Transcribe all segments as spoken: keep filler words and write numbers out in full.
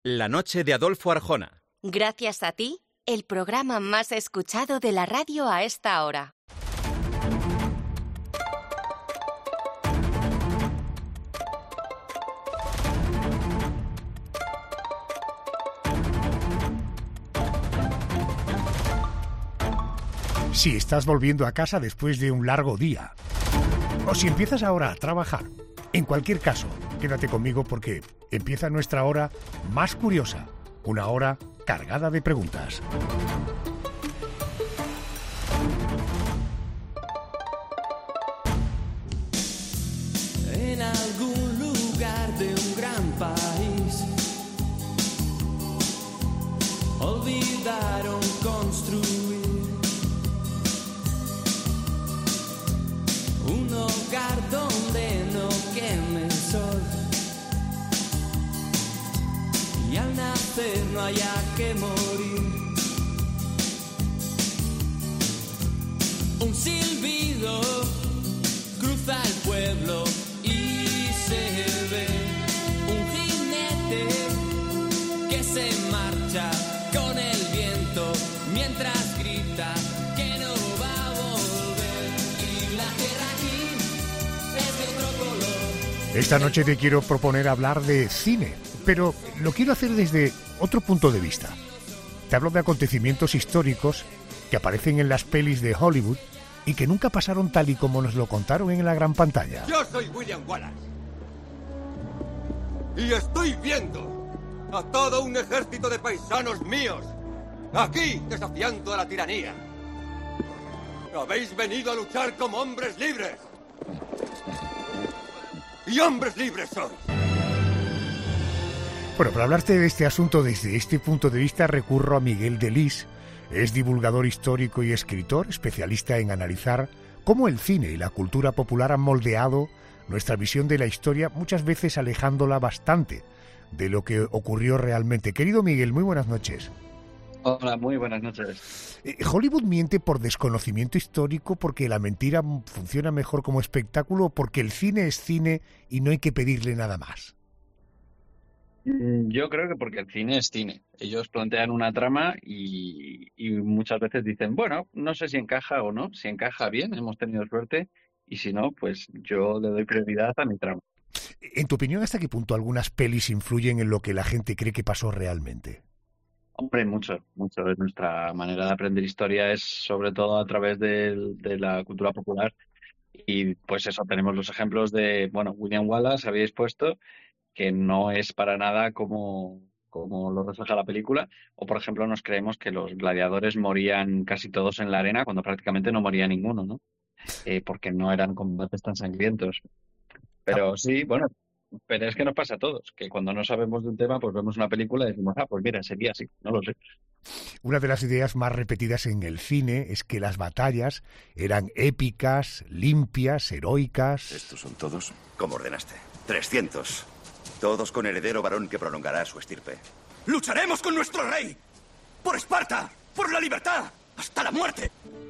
La noche de Adolfo Arjona. Gracias a ti, el programa más escuchado de la radio a esta hora. Si estás volviendo a casa después de un largo día, o si empiezas ahora a trabajar, en cualquier caso, quédate conmigo porque empieza nuestra hora más curiosa, una hora cargada de preguntas. En algún lugar de un gran país olvidaron construir un hogar donde no queme el sol y al nacer no haya que morir. Un silbido cruza el pueblo y se ve un jinete que se marcha con el viento mientras grita que no va a volver. Y la tierra aquí es de otro color. Esta noche te quiero proponer hablar de cine, pero lo quiero hacer desde otro punto de vista. Te hablo de acontecimientos históricos que aparecen en las pelis de Hollywood y que nunca pasaron tal y como nos lo contaron en la gran pantalla. Yo soy William Wallace y estoy viendo a todo un ejército de paisanos míos aquí desafiando a la tiranía. Habéis venido a luchar como hombres libres y hombres libres sois. Bueno, para hablarte de este asunto desde este punto de vista recurro a Miguel Delis. Es divulgador histórico y escritor, especialista en analizar cómo el cine y la cultura popular han moldeado nuestra visión de la historia, muchas veces alejándola bastante de lo que ocurrió realmente. Querido Miguel, muy buenas noches. Hola, muy buenas noches. Eh, ¿Hollywood miente por desconocimiento histórico, porque la mentira funciona mejor como espectáculo, o porque el cine es cine y no hay que pedirle nada más? Yo creo que porque el cine es cine. Ellos plantean una trama y, y muchas veces dicen, bueno, no sé si encaja o no. Si encaja, bien, hemos tenido suerte. Y si no, pues yo le doy prioridad a mi trama. En tu opinión, ¿hasta qué punto algunas pelis influyen en lo que la gente cree que pasó realmente? Hombre, mucho, mucho. Nuestra manera de aprender historia es sobre todo a través de, de la cultura popular. Y pues eso, tenemos los ejemplos de, bueno, William Wallace, habéis puesto, que no es para nada como, como lo refleja la película. O, por ejemplo, nos creemos que los gladiadores morían casi todos en la arena cuando prácticamente no moría ninguno, ¿no? Eh, porque no eran combates tan sangrientos. Pero sí, bueno, pero es que nos pasa a todos, que cuando no sabemos de un tema, pues vemos una película y decimos, ah, pues mira, sería así, no lo sé. Una de las ideas más repetidas en el cine es que las batallas eran épicas, limpias, heroicas. ¿Estos son todos? ¿Cómo ordenaste? trescientos. Todos con heredero varón que prolongará su estirpe. ¡Lucharemos con nuestro rey! ¡Por Esparta! ¡Por la libertad! ¡Hasta la muerte!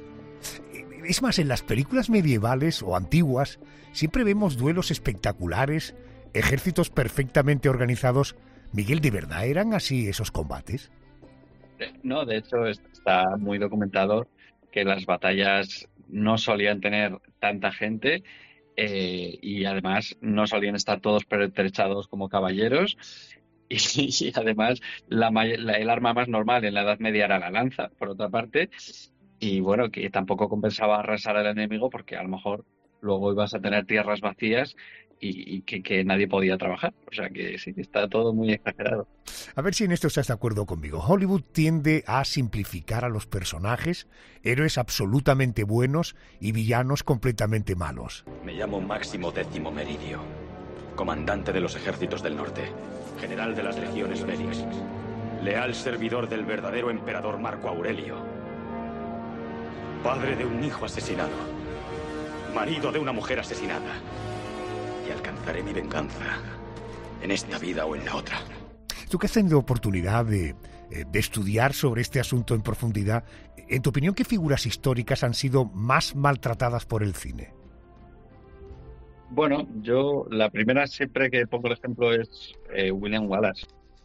Es más, en las películas medievales o antiguas siempre vemos duelos espectaculares, ejércitos perfectamente organizados. Miguel, ¿de verdad eran así esos combates? No, de hecho está muy documentado que las batallas no solían tener tanta gente. Eh, y además no solían estar todos pertrechados como caballeros y, y además la, la, el arma más normal en la Edad Media era la lanza, por otra parte, y bueno, que tampoco compensaba arrasar al enemigo porque a lo mejor luego ibas a tener tierras vacías y, y que, que nadie podía trabajar, o sea que sí, está todo muy exagerado. A ver si en esto estás de acuerdo conmigo. Hollywood tiende a simplificar a los personajes, héroes absolutamente buenos y villanos completamente malos. Me llamo Máximo Décimo Meridio, comandante de los ejércitos del norte, general de las legiones Félix, leal servidor del verdadero emperador Marco Aurelio, padre de un hijo asesinado, marido de una mujer asesinada, y alcanzaré mi venganza en esta vida o en la otra. Tú que has tenido oportunidad de, de estudiar sobre este asunto en profundidad, en tu opinión, ¿qué figuras históricas han sido más maltratadas por el cine? Bueno, yo la primera siempre que pongo el ejemplo es eh, William Wallace.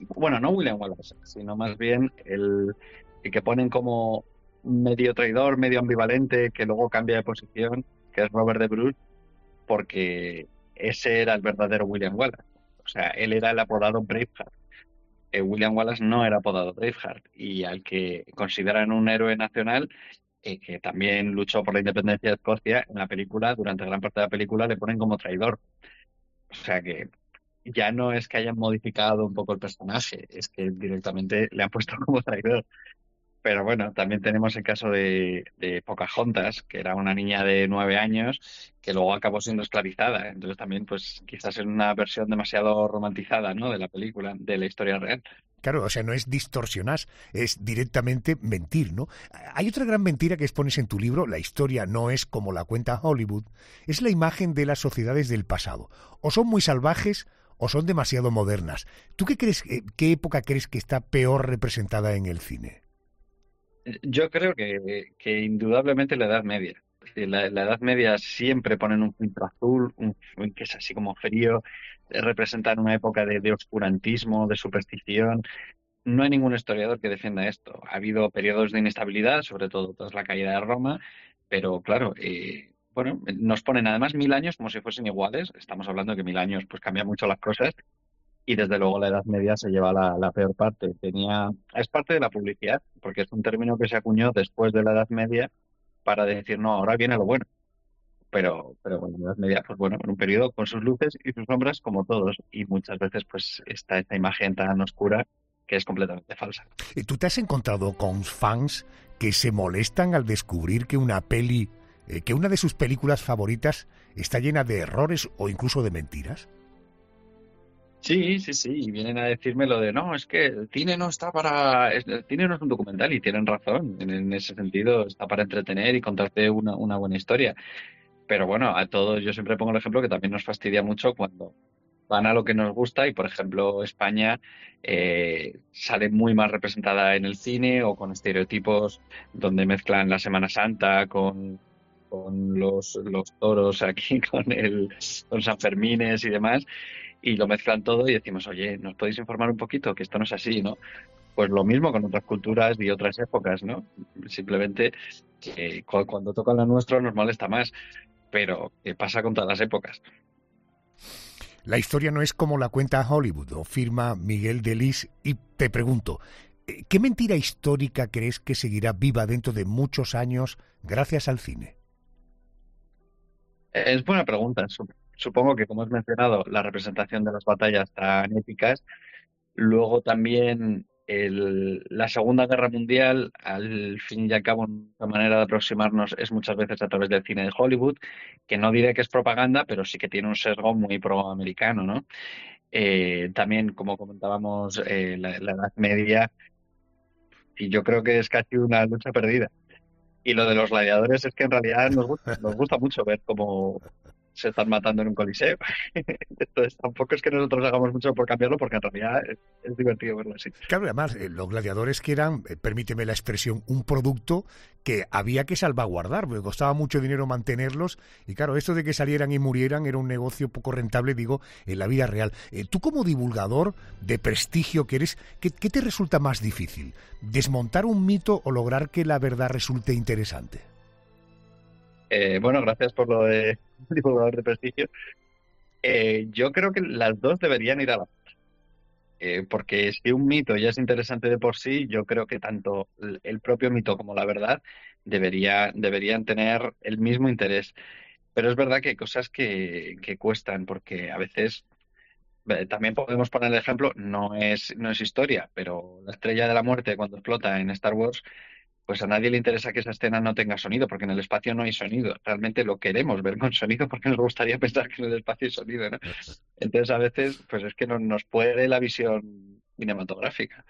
bueno, no William Wallace, sino más bien el, el que ponen como medio traidor, medio ambivalente, que luego cambia de posición, que es Robert de Bruce, porque ese era el verdadero William Wallace. O sea, él era el apodado Braveheart. Eh, William Wallace no era apodado Braveheart, y al que consideran un héroe nacional, eh, que también luchó por la independencia de Escocia, en la película, durante gran parte de la película, le ponen como traidor. O sea que ya no es que hayan modificado un poco el personaje, es que directamente le han puesto como traidor. Pero bueno, también tenemos el caso de, de Pocahontas, que era una niña de nueve años que luego acabó siendo esclavizada. Entonces también, pues quizás es una versión demasiado romantizada, ¿no?, de la película, de la historia real. Claro, o sea, no es distorsionar, es directamente mentir, ¿no? Hay otra gran mentira que expones en tu libro, la historia no es como la cuenta Hollywood, es la imagen de las sociedades del pasado. O son muy salvajes o son demasiado modernas. ¿Tú qué crees, qué época crees que está peor representada en el cine? Yo creo que, que indudablemente la Edad Media. La, la Edad Media siempre ponen un filtro azul, un, que es así como frío, representan una época de, de oscurantismo, de superstición. No hay ningún historiador que defienda esto. Ha habido periodos de inestabilidad, sobre todo tras la caída de Roma, pero claro, eh, bueno, nos ponen además mil años como si fuesen iguales. Estamos hablando de que mil años pues cambian mucho las cosas. Y desde luego la Edad Media se lleva la, la peor parte. Tenía, es parte de la publicidad, porque es un término que se acuñó después de la Edad Media para decir, no, ahora viene lo bueno. Pero, pero bueno, la Edad Media, pues bueno, en un periodo con sus luces y sus sombras como todos. Y muchas veces pues está esta imagen tan oscura que es completamente falsa. ¿Tú te has encontrado con fans que se molestan al descubrir que una peli, eh, que una de sus películas favoritas está llena de errores o incluso de mentiras? Sí, sí, sí, y vienen a decirme lo de, no, es que el cine no está para, el cine no es un documental, y tienen razón, en, en ese sentido está para entretener y contarte una, una buena historia. Pero bueno, a todos, yo siempre pongo el ejemplo que también nos fastidia mucho cuando van a lo que nos gusta y, por ejemplo, España eh, sale muy mal representada en el cine, o con estereotipos donde mezclan la Semana Santa con, con los, los toros aquí, con, el, con San Fermines y demás. Y lo mezclan todo y decimos, oye, ¿nos podéis informar un poquito? Que esto no es así, ¿no? Pues lo mismo con otras culturas y otras épocas, ¿no? Simplemente que cuando toca la nuestra nos molesta más, pero ¿qué pasa con todas las épocas? La historia no es como la cuenta Hollywood, o afirma Miguel Delis, y te pregunto, ¿qué mentira histórica crees que seguirá viva dentro de muchos años gracias al cine? Es buena pregunta. Supongo que, como has mencionado, la representación de las batallas tan épicas. Luego también el, la Segunda Guerra Mundial, al fin y al cabo, una manera de aproximarnos es muchas veces a través del cine de Hollywood, que no diré que es propaganda, pero sí que tiene un sesgo muy proamericano, ¿no? Eh, también, como comentábamos, eh, la, la Edad Media, y yo creo que es casi una lucha perdida. Y lo de los gladiadores es que en realidad nos gusta, nos gusta mucho ver cómo se están matando en un coliseo. Entonces tampoco es que nosotros hagamos mucho por cambiarlo, porque en realidad es, es divertido verlo así. Claro, además, eh, los gladiadores que eran, eh, permíteme la expresión, un producto que había que salvaguardar, porque costaba mucho dinero mantenerlos, y claro, esto de que salieran y murieran era un negocio poco rentable, digo, en la vida real. Eh, tú como divulgador de prestigio que eres, ¿qué, qué te resulta más difícil? ¿Desmontar un mito o lograr que la verdad resulte interesante? Eh, bueno, gracias por lo de divulgador de prestigio. Eh, yo creo que las dos deberían ir a la vez. Eh, porque si un mito ya es interesante de por sí, yo creo que tanto el propio mito como la verdad debería, deberían tener el mismo interés. Pero es verdad que hay cosas que, que cuestan, porque a veces eh, también podemos poner el ejemplo, no es, no es historia, pero la Estrella de la Muerte cuando explota en Star Wars, pues a nadie le interesa que esa escena no tenga sonido, porque en el espacio no hay sonido. Realmente lo queremos ver con sonido porque nos gustaría pensar que en el espacio hay sonido, ¿no? Entonces a veces pues es que no, nos puede la visión cinematográfica.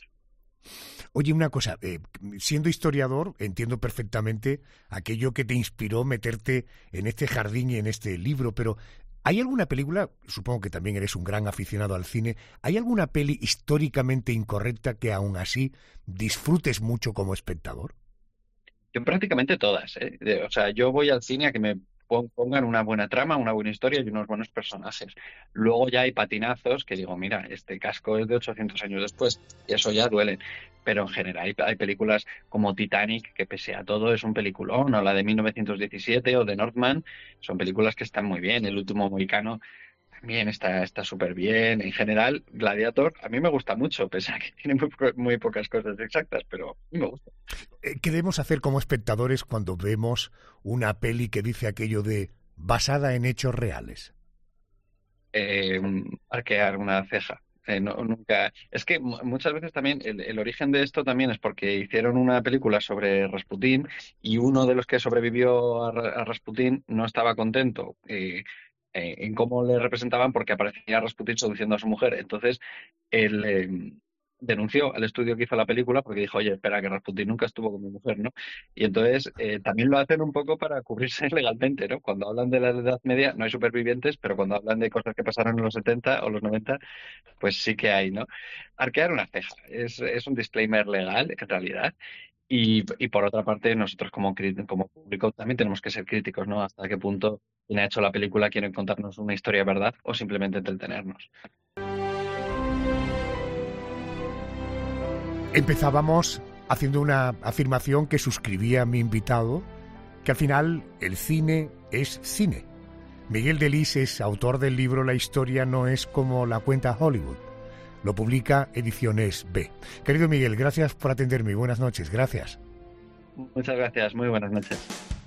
Oye, una cosa, eh, siendo historiador, entiendo perfectamente aquello que te inspiró meterte en este jardín y en este libro, pero ¿hay alguna película, supongo que también eres un gran aficionado al cine, ¿hay alguna peli históricamente incorrecta que aún así disfrutes mucho como espectador? Yo prácticamente todas, ¿eh? O sea, yo voy al cine a que me pongan una buena trama, una buena historia y unos buenos personajes. Luego ya hay patinazos que digo, mira, este casco es de ochocientos años después, y eso ya duele. Pero en general hay, hay películas como Titanic, que pese a todo es un peliculón, o la de mil novecientos diecisiete o de Northman, son películas que están muy bien. El último mohicano también está está súper bien. En general, Gladiator a mí me gusta mucho, pese a que tiene muy, po- muy pocas cosas exactas, pero a mí me gusta. Eh, ¿Qué debemos hacer como espectadores cuando vemos una peli que dice aquello de basada en hechos reales? Eh, arquear una ceja. Eh, no, nunca. Es que mu- muchas veces también el, el origen de esto también es porque hicieron una película sobre Rasputín y uno de los que sobrevivió a, Ra- a Rasputín no estaba contento eh, eh, en cómo le representaban porque aparecía Rasputín seduciendo a su mujer. Entonces él eh, denunció al estudio que hizo la película porque dijo, oye, espera, que Rasputín nunca estuvo con mi mujer, ¿no? Y entonces eh, también lo hacen un poco para cubrirse legalmente, ¿no? Cuando hablan de la Edad Media no hay supervivientes, pero cuando hablan de cosas que pasaron en los setenta o los noventa pues sí que hay, ¿no? Arquear una ceja es, es un disclaimer legal, en realidad. Y, y por otra parte, nosotros como, cri- como público también tenemos que ser críticos, ¿no? Hasta qué punto quien ha hecho la película quiere contarnos una historia verdad o simplemente entretenernos. Empezábamos haciendo una afirmación que suscribía mi invitado, que al final el cine es cine. Miguel Delis es autor del libro La historia no es como la cuenta Hollywood. Lo publica Ediciones B. Querido Miguel, gracias por atenderme. Buenas noches, gracias. Muchas gracias, muy buenas noches.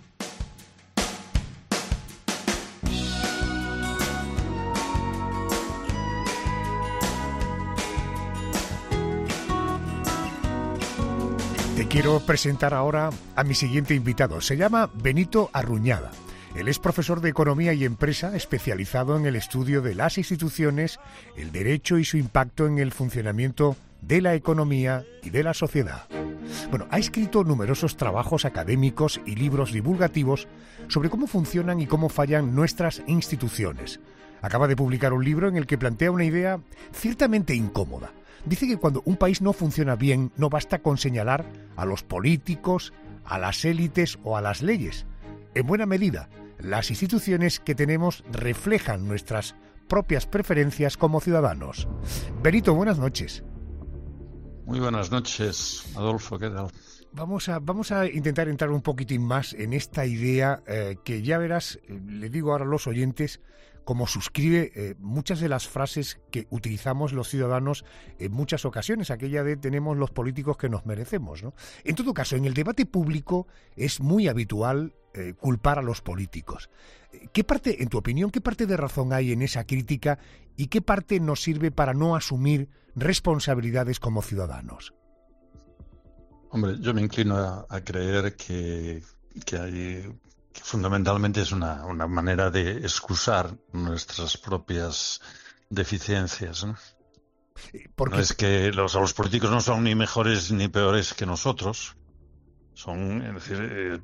Te quiero presentar ahora a mi siguiente invitado. Se llama Benito Arruñada. Él es profesor de Economía y Empresa, especializado en el estudio de las instituciones, el derecho y su impacto en el funcionamiento de la economía y de la sociedad. Bueno, ha escrito numerosos trabajos académicos y libros divulgativos sobre cómo funcionan y cómo fallan nuestras instituciones. Acaba de publicar un libro en el que plantea una idea ciertamente incómoda. Dice que cuando un país no funciona bien, no basta con señalar a los políticos, a las élites o a las leyes. En buena medida, las instituciones que tenemos reflejan nuestras propias preferencias como ciudadanos. Benito, buenas noches. Muy buenas noches, Adolfo, ¿qué tal? Vamos a, vamos a intentar entrar un poquitín más en esta idea eh, que ya verás, eh, le digo ahora a los oyentes, como suscribe eh, muchas de las frases que utilizamos los ciudadanos en muchas ocasiones, aquella de tenemos los políticos que nos merecemos, ¿no? En todo caso, en el debate público es muy habitual eh, culpar a los políticos. ¿Qué parte, en tu opinión, qué parte de razón hay en esa crítica y qué parte nos sirve para no asumir responsabilidades como ciudadanos? Hombre, yo me inclino a, a creer que, que hay... que fundamentalmente es una, una manera de excusar nuestras propias deficiencias, ¿no? Porque... No es que los, los políticos no son ni mejores ni peores que nosotros. Son, es decir, eh,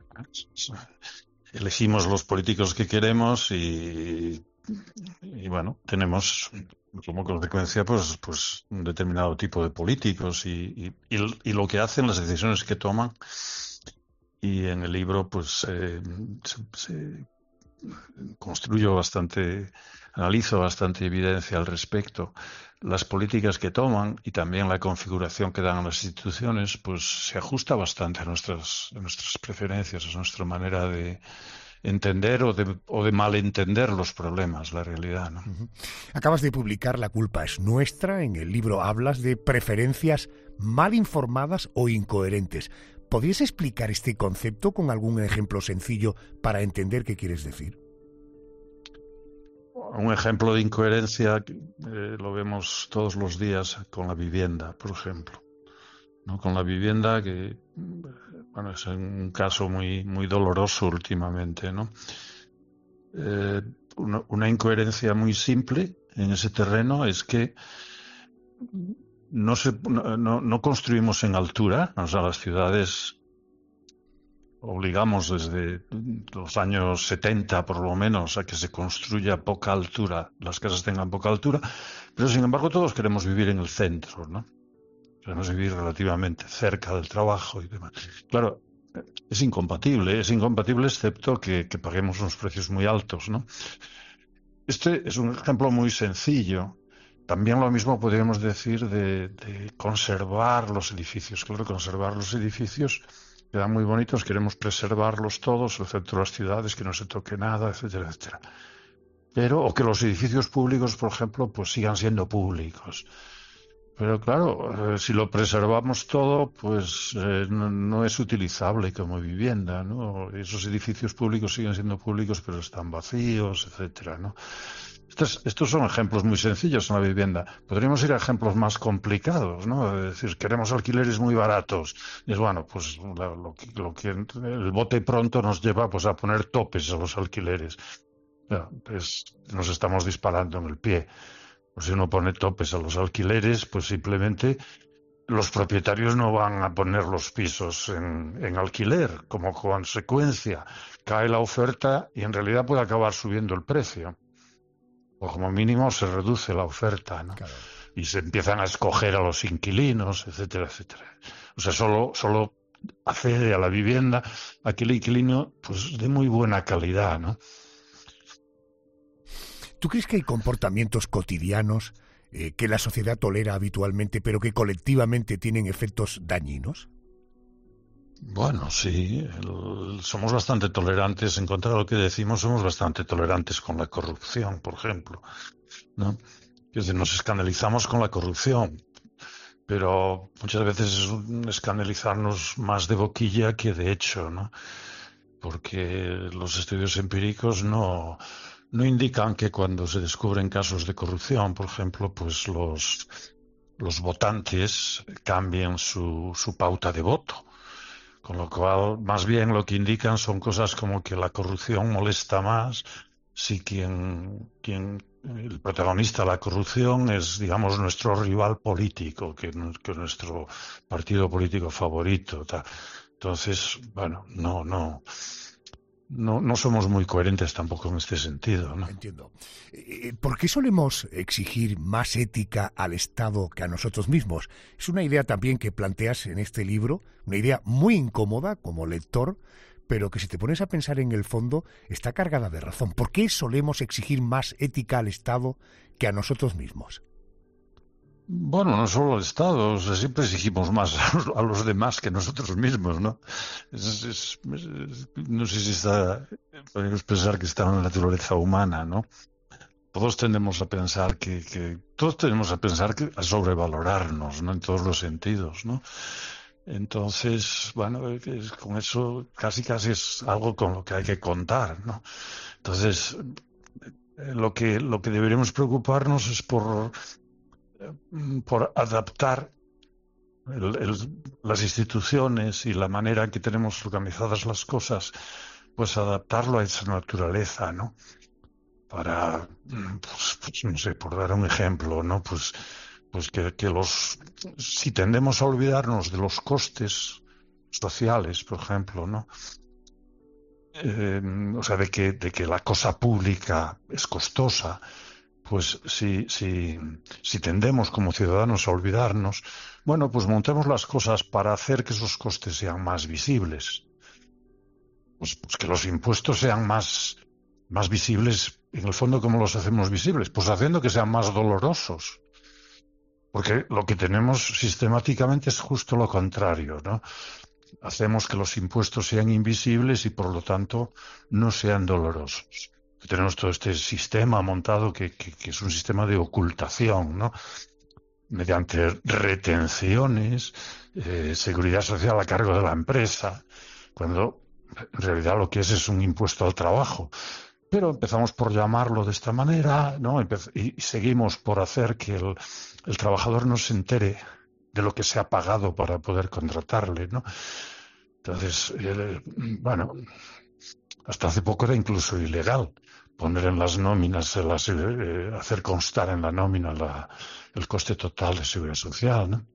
elegimos los políticos que queremos y, y bueno, tenemos como consecuencia pues, pues un determinado tipo de políticos y, y, y, y lo que hacen, las decisiones que toman. Y en el libro, pues, eh, se, se construyo bastante, analizo bastante evidencia al respecto. Las políticas que toman y también la configuración que dan a las instituciones, pues, se ajusta bastante a nuestras, a nuestras preferencias, a nuestra manera de entender o de, o de malentender los problemas, la realidad, ¿no? Uh-huh. Acabas de publicar La culpa es nuestra. En el libro hablas de preferencias mal informadas o incoherentes. ¿Podrías explicar este concepto con algún ejemplo sencillo para entender qué quieres decir? Un ejemplo de incoherencia eh, lo vemos todos los días con la vivienda, por ejemplo, ¿no? Con la vivienda que, bueno, es un caso muy muy doloroso últimamente, ¿no? Eh, una, una incoherencia muy simple en ese terreno es que No, se, no, no construimos en altura, o sea, las ciudades obligamos desde los años setenta por lo menos a que se construya a poca altura, las casas tengan poca altura, pero sin embargo todos queremos vivir en el centro, ¿no? Queremos vivir relativamente cerca del trabajo y demás. Claro, es incompatible, es incompatible excepto que, que paguemos unos precios muy altos, ¿no? Este es un ejemplo muy sencillo. También lo mismo podríamos decir de, de conservar los edificios. Claro, conservar los edificios quedan muy bonitos, queremos preservarlos todos, excepto las ciudades, que no se toque nada, etcétera, etcétera. Pero, o que los edificios públicos, por ejemplo, pues sigan siendo públicos. Pero claro, eh, si lo preservamos todo, pues eh, no, no es utilizable como vivienda, ¿no? Esos edificios públicos siguen siendo públicos, pero están vacíos, etcétera, ¿no? Estos, estos son ejemplos muy sencillos en la vivienda. Podríamos ir a ejemplos más complicados, ¿no? Es decir, queremos alquileres muy baratos. Y es bueno, pues lo, lo, que, lo que el bote pronto nos lleva pues a poner topes a los alquileres. Ya, pues nos estamos disparando en el pie. Pues si uno pone topes a los alquileres, pues simplemente los propietarios no van a poner los pisos en, en alquiler. Como consecuencia, cae la oferta y en realidad puede acabar subiendo el precio. O como mínimo se reduce la oferta, ¿no? Claro. Y se empiezan a escoger a los inquilinos, etcétera, etcétera. O sea, solo, solo accede a la vivienda aquel inquilino pues de muy buena calidad, ¿no? ¿Tú crees que hay comportamientos cotidianos eh, que la sociedad tolera habitualmente, pero que colectivamente tienen efectos dañinos? Bueno, sí, el, somos bastante tolerantes, en contra de lo que decimos, somos bastante tolerantes con la corrupción, por ejemplo, ¿no? Es decir, nos escandalizamos con la corrupción, pero muchas veces es un escandalizarnos más de boquilla que de hecho, ¿no? Porque los estudios empíricos no... no indican que cuando se descubren casos de corrupción, por ejemplo, pues los, los votantes cambien su, su pauta de voto. Con lo cual, más bien lo que indican son cosas como que la corrupción molesta más si quien, quien el protagonista de la corrupción es, digamos, nuestro rival político, que, que nuestro partido político favorito. Ta. Entonces, bueno, no, no... No, no somos muy coherentes tampoco en este sentido, ¿no? Entiendo. ¿Por qué solemos exigir más ética al Estado que a nosotros mismos? Es una idea también que planteas en este libro, una idea muy incómoda como lector, pero que si te pones a pensar en el fondo está cargada de razón. ¿Por qué solemos exigir más ética al Estado que a nosotros mismos? Bueno, no solo al Estado, o sea, siempre exigimos más a los, a los demás que nosotros mismos, ¿no? Es, es, es, no sé si está, podemos pensar que está en la naturaleza humana, ¿no? Todos tendemos a pensar que, que todos tenemos a pensar que a sobrevalorarnos, ¿no? En todos los sentidos, ¿no? Entonces, bueno, es, con eso casi casi es algo con lo que hay que contar, ¿no? Entonces, lo que lo que deberíamos preocuparnos es por por adaptar el, el, las instituciones y la manera en que tenemos organizadas las cosas, pues adaptarlo a esa naturaleza, ¿no? Para, pues, pues no sé, por dar un ejemplo, ¿no? Pues, pues que, que los, si tendemos a olvidarnos de los costes sociales, por ejemplo, ¿no? Eh, o sea, de que, de que la cosa pública es costosa. Pues si, si, si tendemos como ciudadanos a olvidarnos, bueno, pues montemos las cosas para hacer que esos costes sean más visibles. Pues, pues que los impuestos sean más, más visibles, en el fondo, ¿cómo los hacemos visibles? Pues haciendo que sean más dolorosos. Porque lo que tenemos sistemáticamente es justo lo contrario, ¿no? Hacemos que los impuestos sean invisibles y, por lo tanto, no sean dolorosos. Tenemos todo este sistema montado que, que, que es un sistema de ocultación, ¿no? Mediante retenciones, eh, seguridad social a cargo de la empresa, cuando en realidad lo que es es un impuesto al trabajo. Pero empezamos por llamarlo de esta manera, ¿no? Y seguimos por hacer que el, el trabajador no se entere de lo que se ha pagado para poder contratarle, ¿no? Entonces, eh, bueno, hasta hace poco era incluso ilegal poner en las nóminas, las, eh, hacer constar en la nómina la, el coste total de seguridad social, ¿no?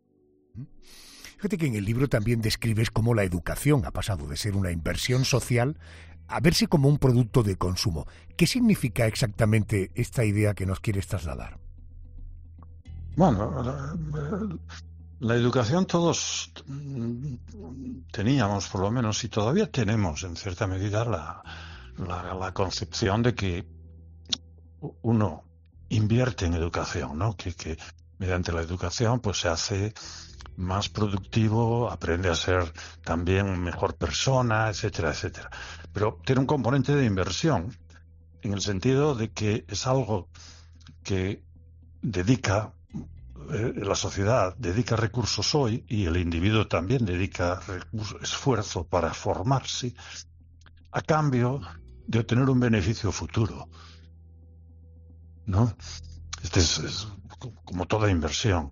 Fíjate que en el libro también describes cómo la educación ha pasado de ser una inversión social a verse como un producto de consumo. ¿Qué significa exactamente esta idea que nos quieres trasladar? Bueno, La educación todos teníamos, por lo menos, y todavía tenemos en cierta medida la, la, la concepción de que uno invierte en educación, ¿no? Que, que mediante la educación pues se hace más productivo, aprende a ser también mejor persona, etcétera, etcétera. Pero tiene un componente de inversión, en el sentido de que es algo que dedica, eh, la sociedad dedica recursos hoy, y el individuo también dedica recursos, esfuerzo para formarse, a cambio de obtener un beneficio futuro, ¿no? Este es, es como toda inversión.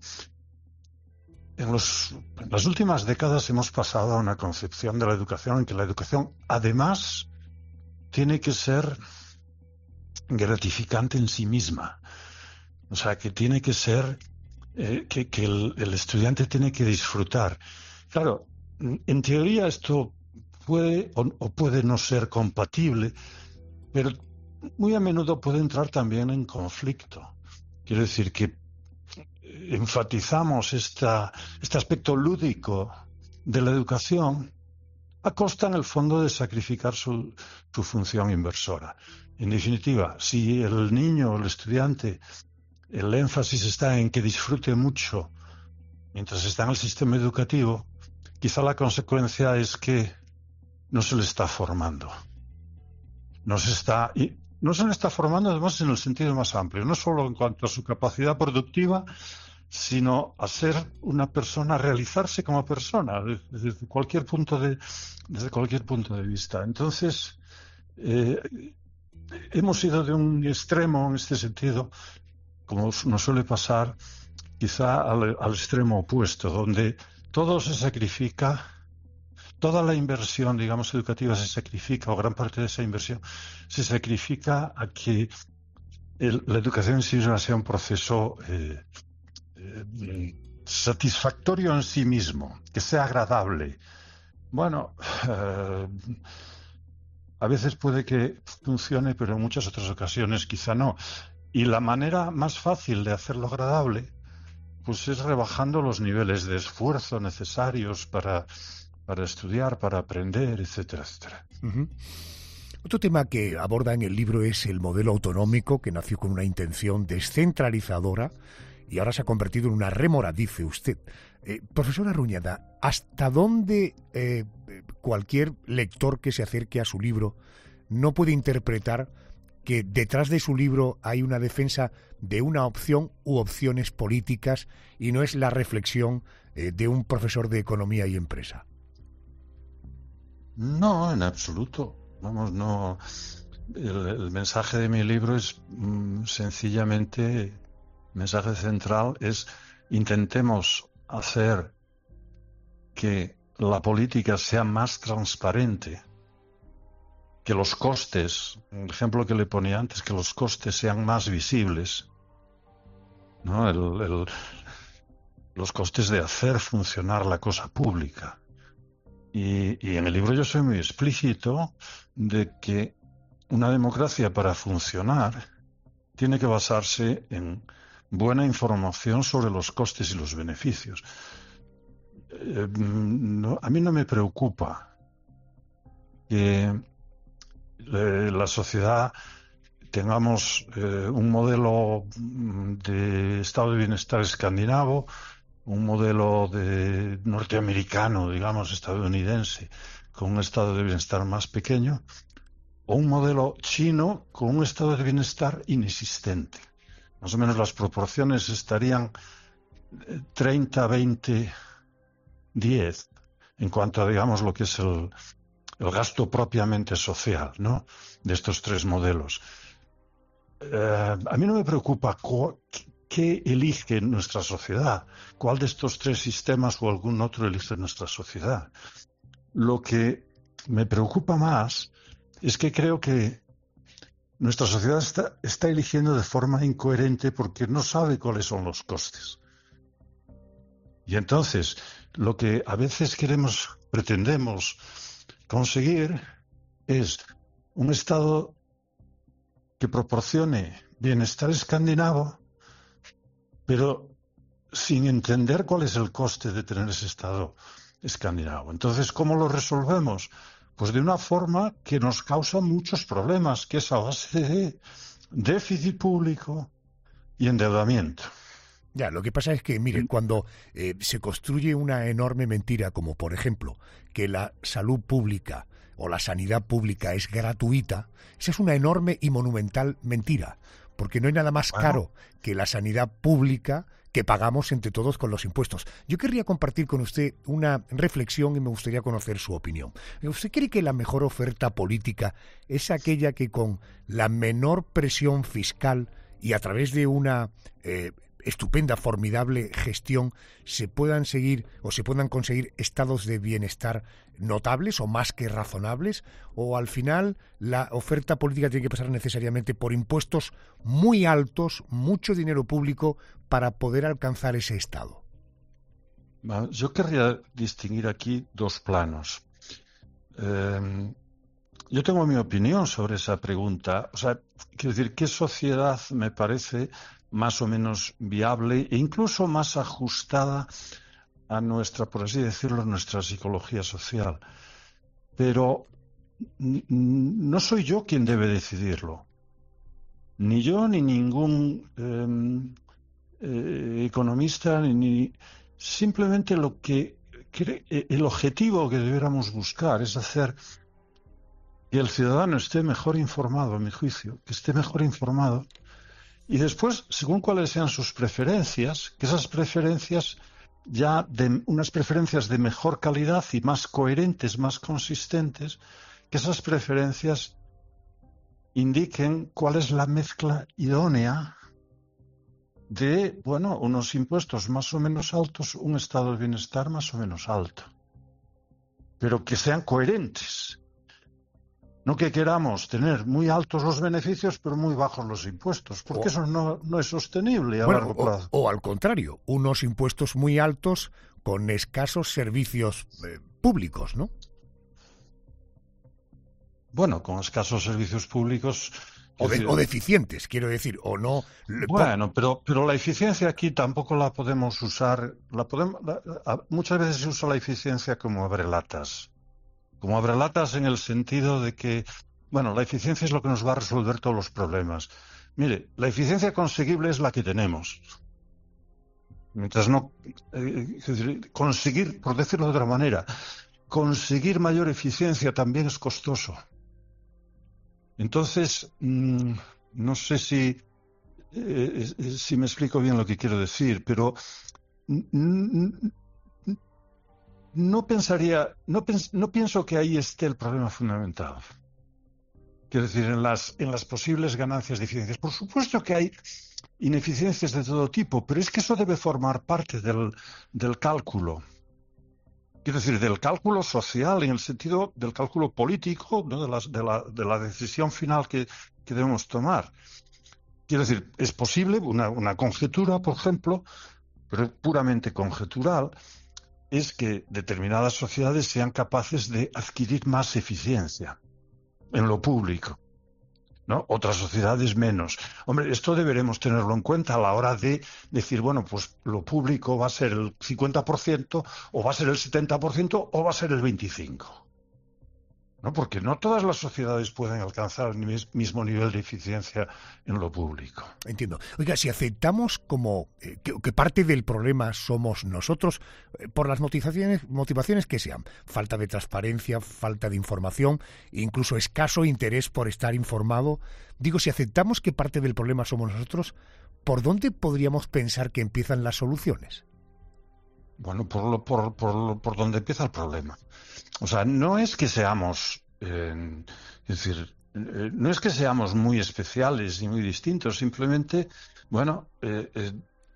En, los, en las últimas décadas hemos pasado a una concepción de la educación en que la educación, además, tiene que ser gratificante en sí misma. O sea, que tiene que ser, eh, que, que el, el estudiante tiene que disfrutar. Claro, en teoría esto puede o, o puede no ser compatible, pero muy a menudo puede entrar también en conflicto. Quiero decir que enfatizamos esta, este aspecto lúdico de la educación a costa, en el fondo, de sacrificar su, su función inversora. En definitiva, si el niño o el estudiante, el énfasis está en que disfrute mucho mientras está en el sistema educativo, quizá la consecuencia es que no se le está formando. No se está, y no se le está formando, además, en el sentido más amplio, no solo en cuanto a su capacidad productiva, sino a ser una persona, a realizarse como persona, desde cualquier punto de, desde cualquier punto de vista. Entonces, eh, hemos ido de un extremo en este sentido, como nos suele pasar, quizá al, al extremo opuesto, donde todo se sacrifica, toda la inversión, digamos, educativa se sacrifica, o gran parte de esa inversión se sacrifica a que el, la educación en sí misma sea un proceso eh, eh, satisfactorio en sí mismo, que sea agradable. Bueno, eh, a veces puede que funcione, pero en muchas otras ocasiones quizá no. Y la manera más fácil de hacerlo agradable, pues es rebajando los niveles de esfuerzo necesarios para, para estudiar, para aprender, etcétera, etcétera. Uh-huh. Otro tema que aborda en el libro es el modelo autonómico, que nació con una intención descentralizadora y ahora se ha convertido en una rémora, dice usted. Eh, profesora Ruñada, ¿hasta dónde eh, cualquier lector que se acerque a su libro no puede interpretar que detrás de su libro hay una defensa de una opción u opciones políticas y no es la reflexión eh, de un profesor de economía y empresa? No, en absoluto. Vamos, no. El, el mensaje de mi libro es mm, sencillamente, el mensaje central es: intentemos hacer que la política sea más transparente, que los costes, el ejemplo que le ponía antes, que los costes sean más visibles, ¿no? El, el, los costes de hacer funcionar la cosa pública. Y, y en el libro yo soy muy explícito de que una democracia, para funcionar, tiene que basarse en buena información sobre los costes y los beneficios. Eh, no, a mí no me preocupa que eh, la sociedad tengamos eh, un modelo de estado de bienestar escandinavo, un modelo de norteamericano, digamos, estadounidense, con un estado de bienestar más pequeño, o un modelo chino con un estado de bienestar inexistente. Más o menos las proporciones estarían treinta, veinte, diez, en cuanto a, digamos, lo que es el, el gasto propiamente social, ¿no?, de estos tres modelos. Eh, a mí no me preocupa cu- qué elige nuestra sociedad, cuál de estos tres sistemas o algún otro elige nuestra sociedad. Lo que me preocupa más es que creo que nuestra sociedad está, está eligiendo de forma incoherente porque no sabe cuáles son los costes. Y entonces, lo que a veces queremos, pretendemos conseguir es un Estado que proporcione bienestar escandinavo, pero sin entender cuál es el coste de tener ese Estado escandinavo. Entonces, ¿cómo lo resolvemos? Pues de una forma que nos causa muchos problemas, que es a base de déficit público y endeudamiento. Ya, lo que pasa es que, mire, cuando eh, se construye una enorme mentira, como por ejemplo que la salud pública o la sanidad pública es gratuita, esa es una enorme y monumental mentira, porque no hay nada más caro que la sanidad pública que pagamos entre todos con los impuestos. Yo querría compartir con usted una reflexión y me gustaría conocer su opinión. ¿Usted cree que la mejor oferta política es aquella que con la menor presión fiscal y a través de una eh, estupenda, formidable gestión se puedan seguir o se puedan conseguir estados de bienestar notables o más que razonables, o al final la oferta política tiene que pasar necesariamente por impuestos muy altos, mucho dinero público para poder alcanzar ese estado? Yo querría distinguir aquí dos planos. Eh, yo tengo mi opinión sobre esa pregunta. O sea, quiero decir, ¿qué sociedad me parece más o menos viable e incluso más ajustada a nuestra, por así decirlo, nuestra psicología social? Pero no soy yo quien debe decidirlo. Ni yo ni ningún eh, eh, economista, ni, ni simplemente lo que el objetivo que debiéramos buscar es hacer que el ciudadano esté mejor informado, a mi juicio, que esté mejor informado. Y después, según cuáles sean sus preferencias, que esas preferencias ya de unas preferencias de mejor calidad y más coherentes, más consistentes, que esas preferencias indiquen cuál es la mezcla idónea de, bueno, unos impuestos más o menos altos, un estado de bienestar más o menos alto, pero que sean coherentes. No que queramos tener muy altos los beneficios, pero muy bajos los impuestos, porque o, eso no, no es sostenible a bueno, largo plazo. O, o al contrario, unos impuestos muy altos con escasos servicios eh, públicos, ¿no? Bueno, con escasos servicios públicos... O, de, o deficientes, quiero decir, o no... Bueno, pero, pero la eficiencia aquí tampoco la podemos usar... La podemos, la, la, muchas veces se usa la eficiencia como abrelatas. Como abrelatas en el sentido de que, bueno, la eficiencia es lo que nos va a resolver todos los problemas. Mire, la eficiencia conseguible es la que tenemos. Mientras no... Eh, conseguir, por decirlo de otra manera, conseguir mayor eficiencia también es costoso. Entonces, mmm, no sé si, eh, si me explico bien lo que quiero decir, pero... No pensaría, no, pens, no pienso que ahí esté el problema fundamental. Quiero decir, en las, en las posibles ganancias de eficiencias. Por supuesto que hay ineficiencias de todo tipo, pero es que eso debe formar parte del, del cálculo. Quiero decir, del cálculo social, en el sentido del cálculo político, ¿no? de, las, de, la, de la decisión final que, que debemos tomar. Quiero decir, es posible una, una conjetura, por ejemplo, pero puramente conjetural, es que determinadas sociedades sean capaces de adquirir más eficiencia en lo público, ¿no? Otras sociedades menos. Hombre, esto deberemos tenerlo en cuenta a la hora de decir, bueno, pues lo público va a ser el cincuenta por ciento, o va a ser el setenta por ciento, o va a ser el veinticinco por ciento. ¿No? Porque no todas las sociedades pueden alcanzar el mismo nivel de eficiencia en lo público. Entiendo. Oiga, si aceptamos como eh, que, que parte del problema somos nosotros, eh, por las motivaciones, motivaciones que sean, falta de transparencia, falta de información, incluso escaso interés por estar informado, digo, si aceptamos que parte del problema somos nosotros, ¿por dónde podríamos pensar que empiezan las soluciones? Bueno, por, lo, por, por, por donde empieza el problema. O sea, no es que seamos, eh, es decir, eh, no es que seamos muy especiales y muy distintos, simplemente, bueno, eh, eh,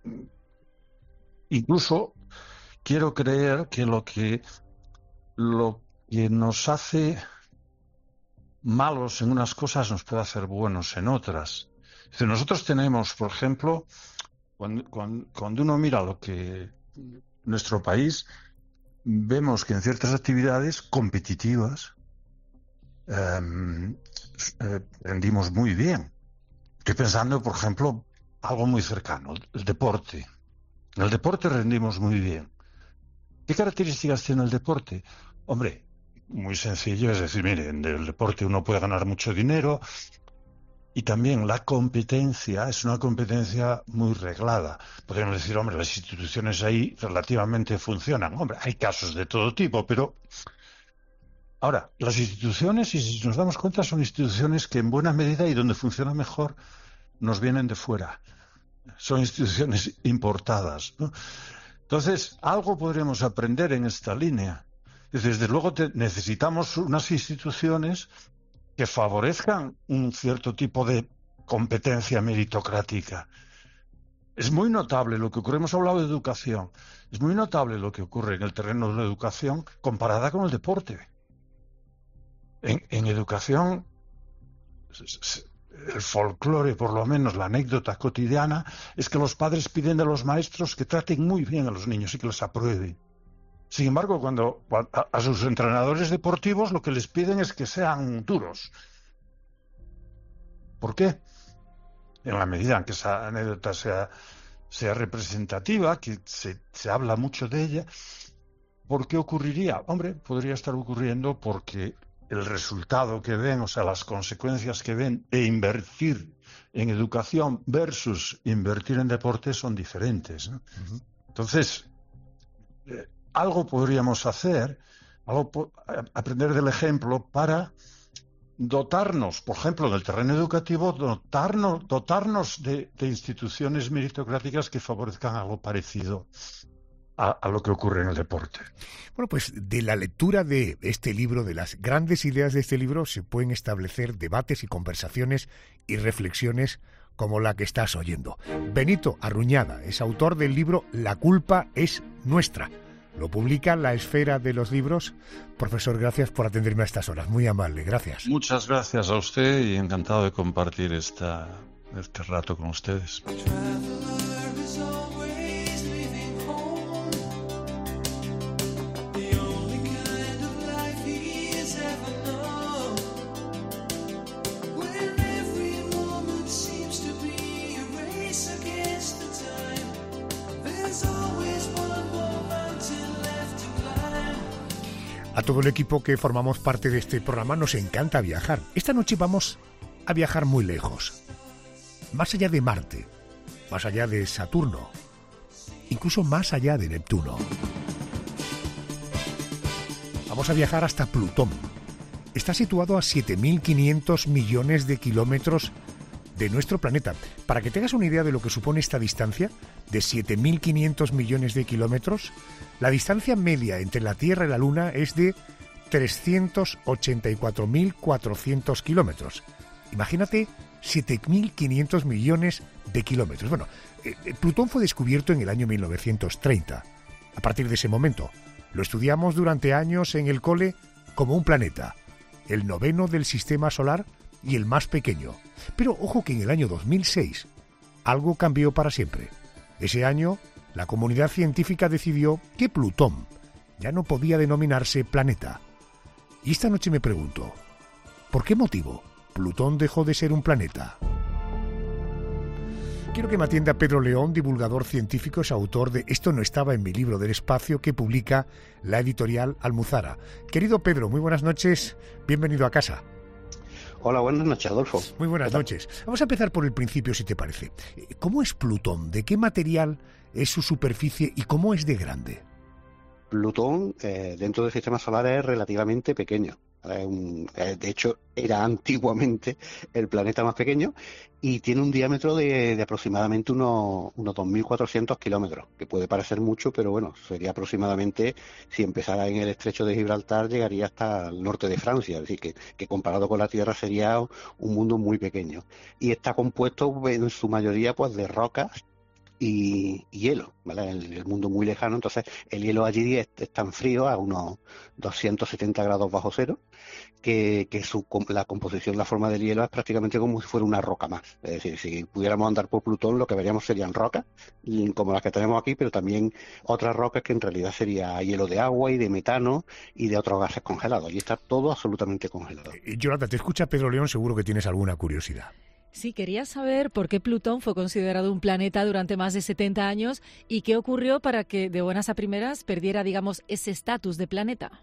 incluso quiero creer que lo que lo que nos hace malos en unas cosas nos puede hacer buenos en otras. Es decir, nosotros tenemos, por ejemplo, cuando, cuando, cuando uno mira lo que nuestro país, vemos que en ciertas actividades competitivas eh, eh, rendimos muy bien. Estoy pensando, por ejemplo, algo muy cercano, el deporte. En el deporte rendimos muy bien. ¿Qué características tiene el deporte? Hombre, muy sencillo, es decir, mire, en el deporte uno puede ganar mucho dinero y también la competencia es una competencia muy reglada. Podríamos decir, hombre, las instituciones ahí relativamente funcionan. Hombre, hay casos de todo tipo, pero ahora, las instituciones, y si nos damos cuenta, son instituciones que en buena medida y donde funciona mejor nos vienen de fuera. Son instituciones importadas, ¿no? Entonces, algo podremos aprender en esta línea. Desde luego te, necesitamos unas instituciones que favorezcan un cierto tipo de competencia meritocrática. Es muy notable lo que ocurre, hemos hablado de educación, es muy notable lo que ocurre en el terreno de la educación comparada con el deporte. En, en educación, el folclore, por lo menos la anécdota cotidiana, es que los padres piden a los maestros que traten muy bien a los niños y que los aprueben. Sin embargo, cuando a, a sus entrenadores deportivos lo que les piden es que sean duros. ¿Por qué? En la medida en que esa anécdota sea, sea representativa, que se, se habla mucho de ella, ¿por qué ocurriría? Hombre, podría estar ocurriendo porque el resultado que ven, o sea, las consecuencias que ven de invertir en educación versus invertir en deporte son diferentes, ¿no? Uh-huh. Entonces, eh, algo podríamos hacer, algo po- aprender del ejemplo para dotarnos, por ejemplo, en el terreno educativo, dotarnos, dotarnos de, de instituciones meritocráticas que favorezcan algo parecido a, a lo que ocurre en el deporte. Bueno, pues de la lectura de este libro, de las grandes ideas de este libro, se pueden establecer debates y conversaciones y reflexiones como la que estás oyendo. Benito Arruñada es autor del libro La culpa es nuestra. Lo publica La Esfera de los Libros. Profesor, gracias por atenderme a estas horas. Muy amable, gracias. Muchas gracias a usted y encantado de compartir esta, este rato con ustedes. A todo el equipo que formamos parte de este programa nos encanta viajar. Esta noche vamos a viajar muy lejos. Más allá de Marte, más allá de Saturno, incluso más allá de Neptuno. Vamos a viajar hasta Plutón. Está situado a siete mil quinientos millones de kilómetros de nuestro planeta. Para que tengas una idea de lo que supone esta distancia, de siete mil quinientos millones de kilómetros, la distancia media entre la Tierra y la Luna es de trescientos ochenta y cuatro mil cuatrocientos kilómetros. Imagínate siete mil quinientos millones de kilómetros. Bueno, eh, Plutón fue descubierto en el año mil novecientos treinta. A partir de ese momento, lo estudiamos durante años en el cole como un planeta, el noveno del sistema solar y el más pequeño. Pero ojo que en el año dos mil seis algo cambió para siempre. Ese año, la comunidad científica decidió que Plutón ya no podía denominarse planeta. Y esta noche me pregunto, ¿por qué motivo Plutón dejó de ser un planeta? Quiero que me atienda Pedro León, divulgador científico, es autor de Esto no estaba en mi libro del espacio, que publica la editorial Almuzara. Querido Pedro, muy buenas noches, bienvenido a casa. Hola, buenas noches, Adolfo. Muy buenas noches. Vamos a empezar por el principio, si te parece. ¿Cómo es Plutón? ¿De qué material es su superficie y cómo es de grande? Plutón, eh, dentro del sistema solar, es relativamente pequeño. Es un, eh, de hecho, era antiguamente el planeta más pequeño y tiene un diámetro de, de aproximadamente unos, unos dos mil cuatrocientos kilómetros, que puede parecer mucho, pero bueno, sería aproximadamente, si empezara en el estrecho de Gibraltar, llegaría hasta el norte de Francia, es decir, que, que comparado con la Tierra sería un mundo muy pequeño. Y está compuesto en su mayoría pues de rocas y hielo, ¿vale? El, el mundo muy lejano, entonces el hielo allí es, es tan frío, a unos doscientos setenta grados bajo cero, que, que su, la composición, la forma del hielo es prácticamente como si fuera una roca más. Es decir, si pudiéramos andar por Plutón, lo que veríamos serían rocas, como las que tenemos aquí, pero también otras rocas que en realidad sería hielo de agua y de metano y de otros gases congelados. Allí está todo absolutamente congelado. Eh, Yolanda, te escucha Pedro León, seguro que tienes alguna curiosidad. Sí, quería saber por qué Plutón fue considerado un planeta durante más de setenta años y qué ocurrió para que de buenas a primeras perdiera, digamos, ese estatus de planeta.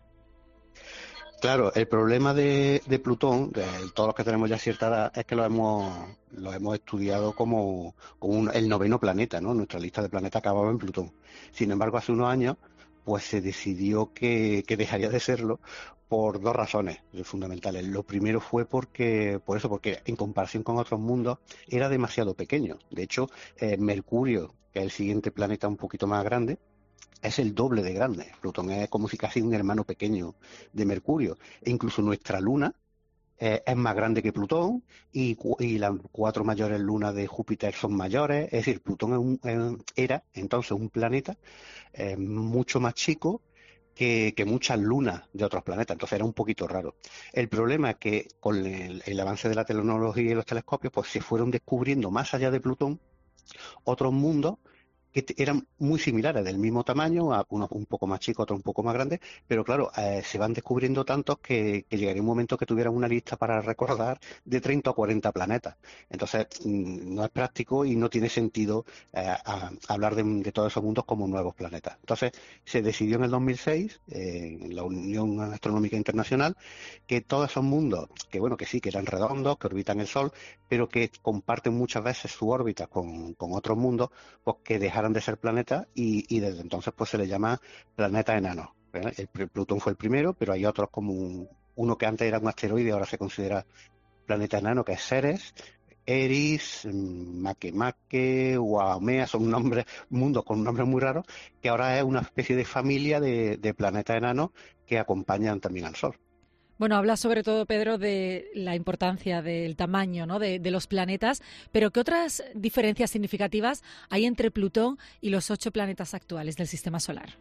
Claro, el problema de, de Plutón, de todos los que tenemos ya cierta edad, es que lo hemos, lo hemos estudiado como, como un, el noveno planeta, ¿no? Nuestra lista de planetas acababa en Plutón. Sin embargo, hace unos años, pues se decidió que, que dejaría de serlo por dos razones fundamentales. Lo primero fue porque, por eso, porque en comparación con otros mundos era demasiado pequeño. De hecho, eh, Mercurio, que es el siguiente planeta un poquito más grande, es el doble de grande. Plutón es como si casi un hermano pequeño de Mercurio. E incluso nuestra luna eh, es más grande que Plutón y, y las cuatro mayores lunas de Júpiter son mayores. Es decir, Plutón es un, eh, era entonces un planeta eh, mucho más chico que, que muchas lunas de otros planetas. Entonces era un poquito raro. El problema es que con el, el avance de la tecnología y los telescopios, pues se fueron descubriendo más allá de Plutón otros mundos que eran muy similares, del mismo tamaño, unos un poco más chicos, otros un poco más grandes, pero claro, eh, se van descubriendo tantos que, que llegaría un momento que tuvieran una lista para recordar de treinta o cuarenta planetas. Entonces, mmm, no es práctico y no tiene sentido eh, a, a hablar de, de todos esos mundos como nuevos planetas. Entonces, se decidió en el dos mil seis, eh, en la Unión Astronómica Internacional, que todos esos mundos, que bueno, que sí, que eran redondos, que orbitan el Sol, pero que comparten muchas veces su órbita con, con otros mundos, pues que dejaron de ser planetas y, y desde entonces pues se le llama planeta enano. ¿Verdad? El, el Plutón fue el primero, pero hay otros como un, uno que antes era un asteroide y ahora se considera planeta enano, que es Ceres, Eris, Makemake, Waomea, son nombres, mundos con nombres muy raros, que ahora es una especie de familia de, de planetas enanos que acompañan también al Sol. Bueno, habla sobre todo, Pedro, de la importancia del tamaño, ¿no?, de, de los planetas, pero ¿qué otras diferencias significativas hay entre Plutón y los ocho planetas actuales del Sistema Solar?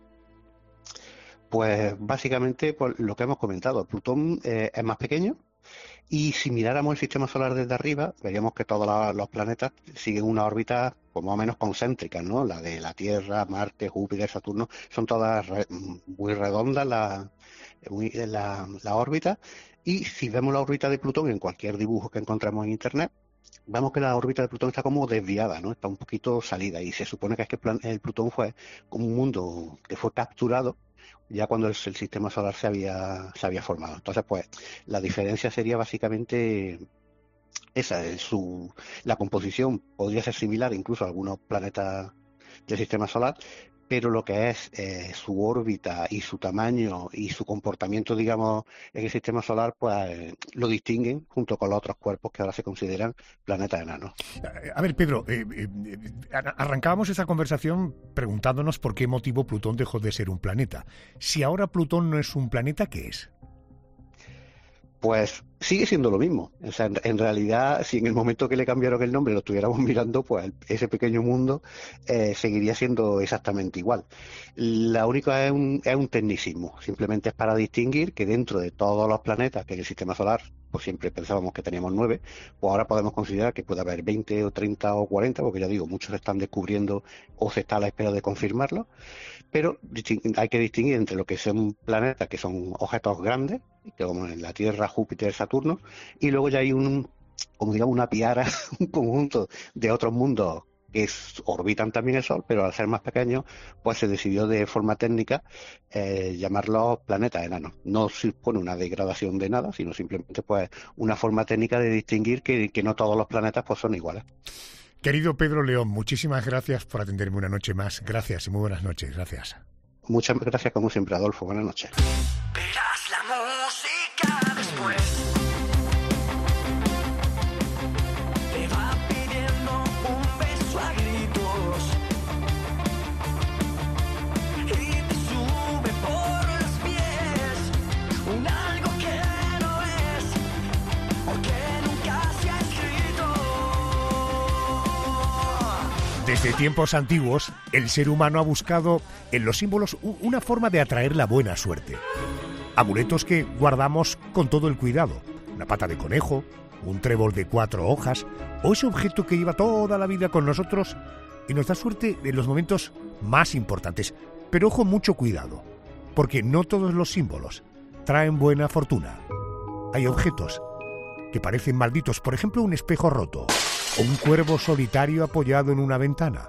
Pues básicamente por lo que hemos comentado, Plutón eh, es más pequeño y si miráramos el Sistema Solar desde arriba, veríamos que todos la, los planetas siguen una órbita pues, más o menos concéntrica, ¿no? La de la Tierra, Marte, Júpiter, Saturno, son todas re, muy redondas la, la, la órbita, y si vemos la órbita de Plutón en cualquier dibujo que encontramos en Internet, vemos que la órbita de Plutón está como desviada, ¿no? Está un poquito salida, y se supone que es que el Plutón fue como un mundo que fue capturado ya cuando el, el sistema solar se había se había formado. Entonces, pues, la diferencia sería básicamente esa, su la composición podría ser similar incluso a algunos planetas del sistema solar, pero lo que es eh, su órbita y su tamaño y su comportamiento, digamos, en el sistema solar, pues eh, lo distinguen junto con los otros cuerpos que ahora se consideran planetas enanos. A ver, Pedro, eh, eh, arrancábamos esa conversación preguntándonos por qué motivo Plutón dejó de ser un planeta. Si ahora Plutón no es un planeta, ¿qué es? Pues sigue siendo lo mismo. O sea, en, en realidad, si en el momento que le cambiaron el nombre lo estuviéramos mirando, pues el, ese pequeño mundo eh, seguiría siendo exactamente igual. La única es un, es un tecnicismo. Simplemente es para distinguir que dentro de todos los planetas que en el sistema solar, pues siempre pensábamos que teníamos nueve, pues ahora podemos considerar que puede haber veinte o treinta o cuarenta, porque ya digo, muchos se están descubriendo o se está a la espera de confirmarlo. Pero hay que distinguir entre lo que son planetas, que son objetos grandes, que como en la Tierra, Júpiter, Saturno, y luego ya hay un, como digamos, una piara, un conjunto de otros mundos que es, orbitan también el Sol, pero al ser más pequeños, pues se decidió de forma técnica eh, llamarlos planetas enanos. No supone una degradación de nada, sino simplemente pues una forma técnica de distinguir que, que no todos los planetas pues son iguales. Querido Pedro León, muchísimas gracias por atenderme una noche más. Gracias y muy buenas noches. Gracias. Muchas gracias, como siempre, Adolfo. Buenas noches. Verás la música después. Te va pidiendo un beso a gritos y te sube por los pies un algo que no es o que nunca se ha escrito. Desde tiempos antiguos, el ser humano ha buscado en los símbolos una forma de atraer la buena suerte. Amuletos que guardamos con todo el cuidado. Una pata de conejo, un trébol de cuatro hojas, o ese objeto que lleva toda la vida con nosotros y nos da suerte en los momentos más importantes. Pero ojo, mucho cuidado, porque no todos los símbolos traen buena fortuna. Hay objetos que parecen malditos, por ejemplo un espejo roto, o un cuervo solitario apoyado en una ventana,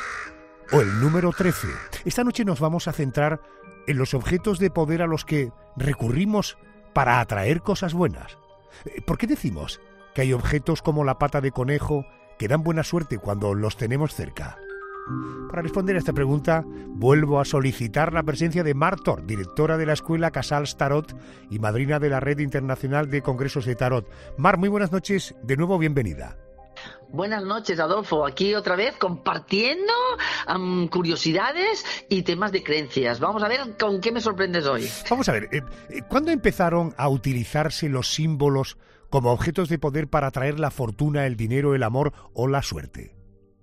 o el número trece. Esta noche nos vamos a centrar en los objetos de poder a los que recurrimos para atraer cosas buenas. ¿Por qué decimos que hay objetos como la pata de conejo que dan buena suerte cuando los tenemos cerca? Para responder a esta pregunta, vuelvo a solicitar la presencia de Mar Tort, directora de la Escuela Casals Tarot y madrina de la Red Internacional de Congresos de Tarot. Mar, muy buenas noches, de nuevo bienvenida. Buenas noches, Adolfo. Aquí otra vez compartiendo um, curiosidades y temas de creencias. Vamos a ver con qué me sorprendes hoy. Vamos a ver, eh, ¿cuándo empezaron a utilizarse los símbolos como objetos de poder para atraer la fortuna, el dinero, el amor o la suerte?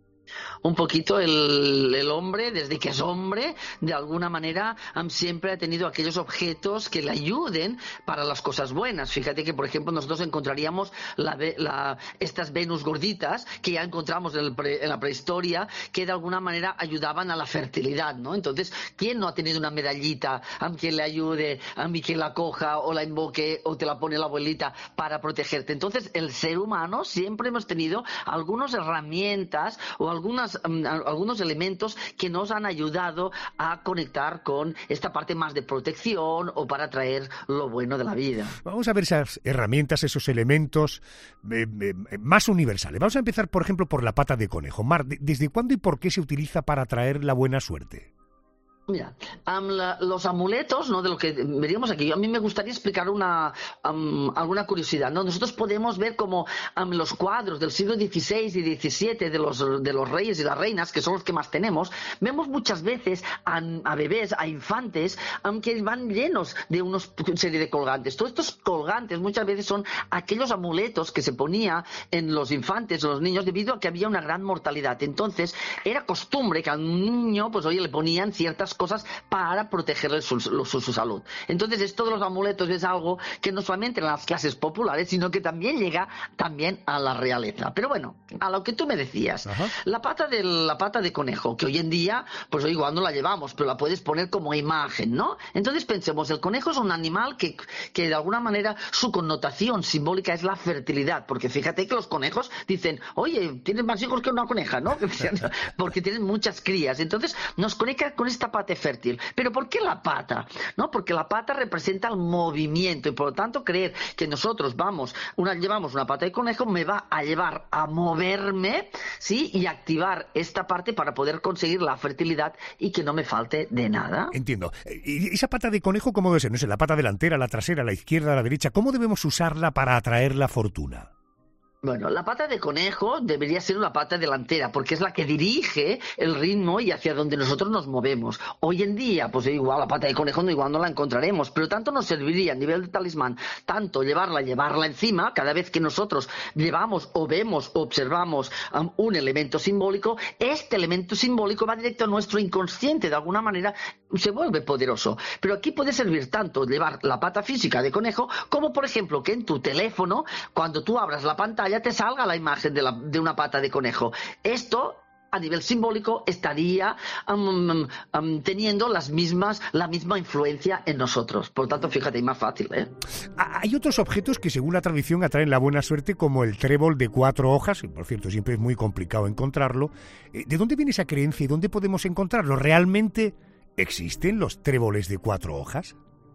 Un poquito el, el hombre, desde que es hombre, de alguna manera um, siempre ha tenido aquellos objetos que le ayuden para las cosas buenas. Fíjate que, por ejemplo, nosotros encontraríamos la, la, estas Venus gorditas que ya encontramos en, el pre, en la prehistoria, que de alguna manera ayudaban a la fertilidad, ¿no? Entonces, ¿quién no ha tenido una medallita um, que le ayude, um, y que la coja o la invoque o te la pone la abuelita para protegerte? Entonces, el ser humano siempre hemos tenido algunas herramientas o algunas algunos elementos que nos han ayudado a conectar con esta parte más de protección o para traer lo bueno de la vida. Vamos a ver esas herramientas, esos elementos eh, eh, más universales. Vamos a empezar, por ejemplo, por la pata de conejo. Mar, ¿desde cuándo y por qué se utiliza para traer la buena suerte? Mira, um, la, los amuletos, ¿no? De lo que veríamos aquí, a mí me gustaría explicar una um, alguna curiosidad, ¿no? Nosotros podemos ver como um, los cuadros del siglo dieciséis y diecisiete de los de los reyes y las reinas, que son los que más tenemos, vemos muchas veces a, a bebés, a infantes, um, que van llenos de una serie de colgantes. Todos estos colgantes muchas veces son aquellos amuletos que se ponía en los infantes o los niños debido a que había una gran mortalidad. Entonces, era costumbre que a un niño, pues oye, le ponían ciertas cosas para protegerle su, su, su salud. Entonces, esto de los amuletos es algo que no solamente en las clases populares, sino que también llega también a la realeza. Pero bueno, a lo que tú me decías, Ajá. la pata de la pata de conejo, que hoy en día, pues igual no la llevamos, pero la puedes poner como imagen, ¿no? Entonces pensemos, el conejo es un animal que, que de alguna manera su connotación simbólica es la fertilidad, porque fíjate que los conejos dicen, oye, tienes más hijos que una coneja, ¿no? Porque tienen muchas crías. Entonces, nos conecta con esta pata fértil. ¿Pero por qué la pata? ¿No? Porque la pata representa el movimiento y por lo tanto creer que nosotros vamos, una, llevamos una pata de conejo me va a llevar a moverme, ¿sí? Y activar esta parte para poder conseguir la fertilidad y que no me falte de nada. Entiendo. ¿Y esa pata de conejo cómo debe ser? No sé, la pata delantera, la trasera, la izquierda, la derecha. ¿Cómo debemos usarla para atraer la fortuna? Bueno, la pata de conejo debería ser una pata delantera porque es la que dirige el ritmo y hacia donde nosotros nos movemos. Hoy en día, pues igual la pata de conejo no, igual no la encontraremos, pero tanto nos serviría a nivel de talismán, tanto llevarla, llevarla encima, cada vez que nosotros llevamos o vemos o observamos um, un elemento simbólico, este elemento simbólico va directo a nuestro inconsciente, de alguna manera se vuelve poderoso. Pero aquí puede servir tanto llevar la pata física de conejo como, por ejemplo, que en tu teléfono, cuando tú abras la pantalla, te salga la imagen de, la, de una pata de conejo. Esto, a nivel simbólico, estaría um, um, teniendo las mismas, la misma influencia en nosotros. Por lo tanto, fíjate, es más fácil, ¿eh? Hay otros objetos que, según la tradición, atraen la buena suerte, como el trébol de cuatro hojas, que, por cierto, siempre es muy complicado encontrarlo. ¿De dónde viene esa creencia y dónde podemos encontrarlo? ¿Realmente existen los tréboles de cuatro hojas?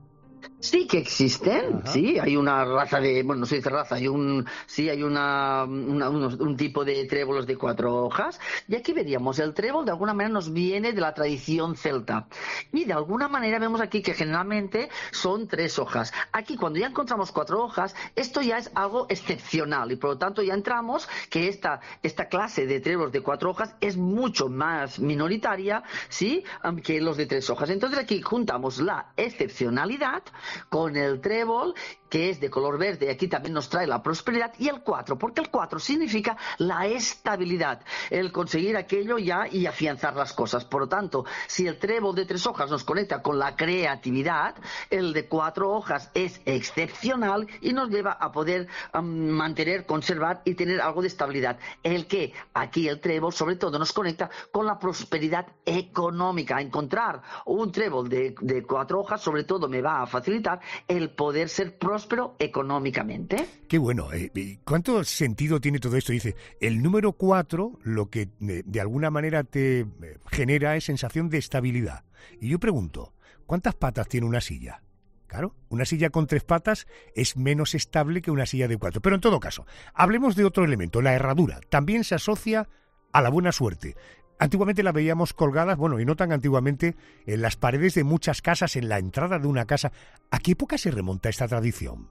Sí que existen, Ajá. sí, hay una raza de, bueno, no se dice raza, hay un, sí, hay una, una unos, un tipo de trébolos de cuatro hojas, y aquí veríamos, el trébol de alguna manera nos viene de la tradición celta, y de alguna manera vemos aquí que generalmente son tres hojas. Aquí cuando ya encontramos cuatro hojas, esto ya es algo excepcional, y por lo tanto ya entramos que esta, esta clase de trébolos de cuatro hojas es mucho más minoritaria, sí, que los de tres hojas. Entonces aquí juntamos la excepcionalidad con el trébol, que es de color verde, y aquí también nos trae la prosperidad, y el cuatro, porque el cuatro significa la estabilidad, el conseguir aquello ya y afianzar las cosas. Por lo tanto, si el trébol de tres hojas nos conecta con la creatividad, el de cuatro hojas es excepcional y nos lleva a poder um, mantener, conservar y tener algo de estabilidad. El que aquí el trébol sobre todo nos conecta con la prosperidad económica. Encontrar un trébol de, de cuatro hojas sobre todo me va a facilitar facilitar el poder ser próspero económicamente. Qué bueno. Eh, ¿Cuánto sentido tiene todo esto? Dice, el número cuatro lo que de, de alguna manera te eh, genera es sensación de estabilidad. Y yo pregunto, ¿cuántas patas tiene una silla? Claro, una silla con tres patas es menos estable que una silla de cuatro. Pero en todo caso, hablemos de otro elemento, la herradura. También se asocia a la buena suerte. Antiguamente la veíamos colgadas, bueno, y no tan antiguamente, en las paredes de muchas casas, en la entrada de una casa. ¿A qué época se remonta esta tradición?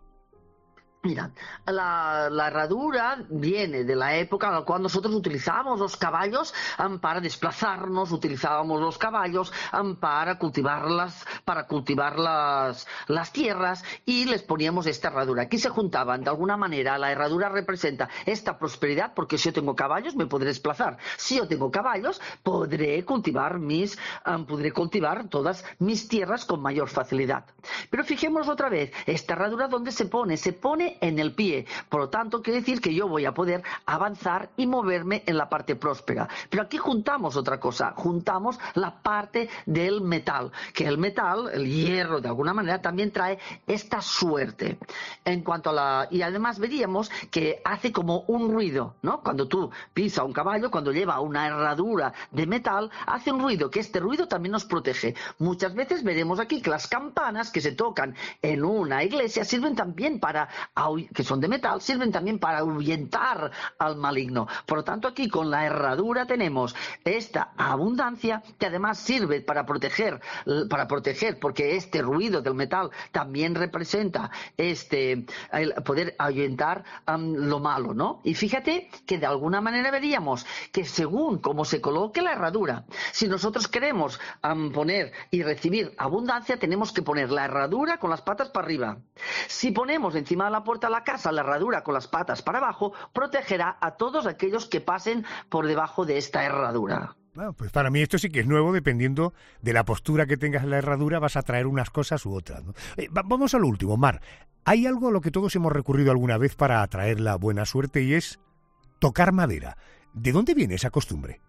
Mira, la, la herradura viene de la época en la cual nosotros utilizábamos los caballos um, para desplazarnos, utilizábamos los caballos um, para cultivar, las, para cultivar las, las tierras y les poníamos esta herradura. Aquí se juntaban, de alguna manera, la herradura representa esta prosperidad porque si yo tengo caballos me podré desplazar. Si yo tengo caballos podré cultivar, mis, um, podré cultivar todas mis tierras con mayor facilidad. Pero fijémonos otra vez, esta herradura ¿dónde se pone? Se pone en el pie, por lo tanto quiere decir que yo voy a poder avanzar y moverme en la parte próspera. Pero aquí juntamos otra cosa, juntamos la parte del metal, que el metal, el hierro de alguna manera también trae esta suerte. En cuanto a la, y además veríamos que hace como un ruido, ¿no? Cuando tú pisas un caballo, cuando lleva una herradura de metal, hace un ruido, que este ruido también nos protege. Muchas veces veremos aquí que las campanas que se tocan en una iglesia sirven también para que son de metal, sirven también para ahuyentar al maligno. Por lo tanto, aquí con la herradura tenemos esta abundancia que además sirve para proteger, para proteger, porque este ruido del metal también representa este el poder ahuyentar um, lo malo, ¿no? Y fíjate que de alguna manera veríamos que según cómo se coloque la herradura, si nosotros queremos um, poner y recibir abundancia, tenemos que poner la herradura con las patas para arriba. Si ponemos encima de la puerta de la casa la herradura con las patas para abajo, protegerá a todos aquellos que pasen por debajo de esta herradura. Bueno, pues para mí esto sí que es nuevo, dependiendo de la postura que tengas en la herradura vas a traer unas cosas u otras, ¿no? Eh, vamos a lo último, Mar. Hay algo a lo que todos hemos recurrido alguna vez para atraer la buena suerte y es tocar madera. ¿De dónde viene esa costumbre?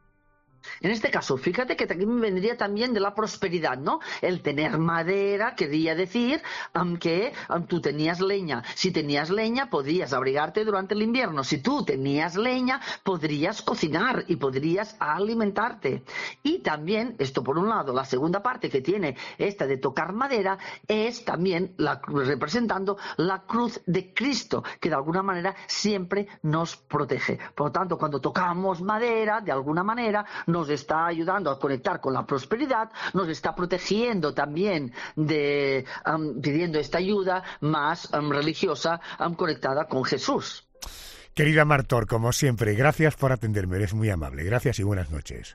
En este caso, fíjate que aquí me vendría también de la prosperidad, ¿no? El tener madera quería decir um, que um, tú tenías leña. Si tenías leña, podrías abrigarte durante el invierno. Si tú tenías leña, podrías cocinar y podrías alimentarte. Y también, esto por un lado, la segunda parte que tiene esta de tocar madera es también la, representando la cruz de Cristo, que de alguna manera siempre nos protege. Por lo tanto, cuando tocamos madera, de alguna manera, nos está ayudando a conectar con la prosperidad, nos está protegiendo también de um, pidiendo esta ayuda más um, religiosa um, conectada con Jesús. Querida Martor, como siempre, gracias por atenderme, eres muy amable. Gracias y buenas noches.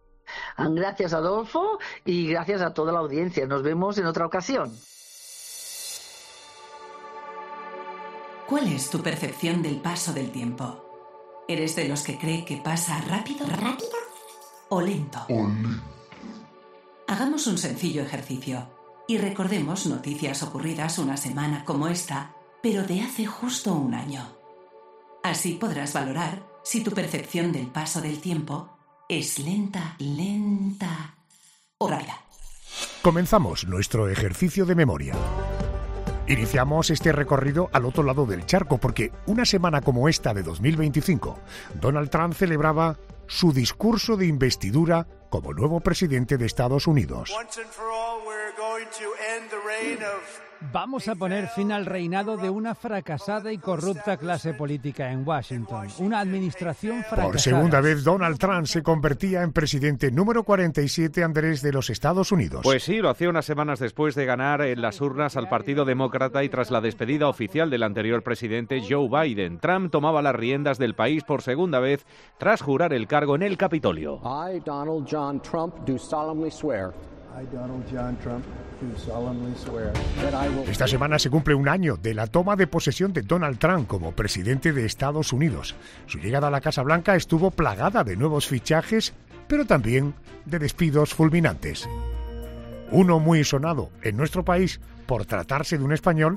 Gracias, Adolfo, y gracias a toda la audiencia. Nos vemos en otra ocasión. ¿Cuál es tu percepción del paso del tiempo? ¿Eres de los que cree que pasa rápido? ¿Rápido? ¿O lento? Hagamos un sencillo ejercicio y recordemos noticias ocurridas una semana como esta, pero de hace justo un año. Así podrás valorar si tu percepción del paso del tiempo es lenta, lenta o rápida. Comenzamos nuestro ejercicio de memoria. Iniciamos este recorrido al otro lado del charco porque una semana como esta de dos mil veinticinco, Donald Trump celebraba su discurso de investidura como nuevo presidente de Estados Unidos. Vamos a poner fin al reinado de una fracasada y corrupta clase política en Washington. Una administración fracasada. Por segunda vez, Donald Trump se convertía en presidente número cuarenta y siete, Andrés, de los Estados Unidos. Pues sí, lo hacía unas semanas después de ganar en las urnas al Partido Demócrata y tras la despedida oficial del anterior presidente Joe Biden. Trump tomaba las riendas del país por segunda vez tras jurar el cargo en el Capitolio. I, Donald John Trump, do solemnly swear. I, Donald John Trump, do solemnly swear that I will... Esta semana se cumple un año de la toma de posesión de Donald Trump como presidente de Estados Unidos. Su llegada a la Casa Blanca estuvo plagada de nuevos fichajes, pero también de despidos fulminantes. Uno muy sonado en nuestro país por tratarse de un español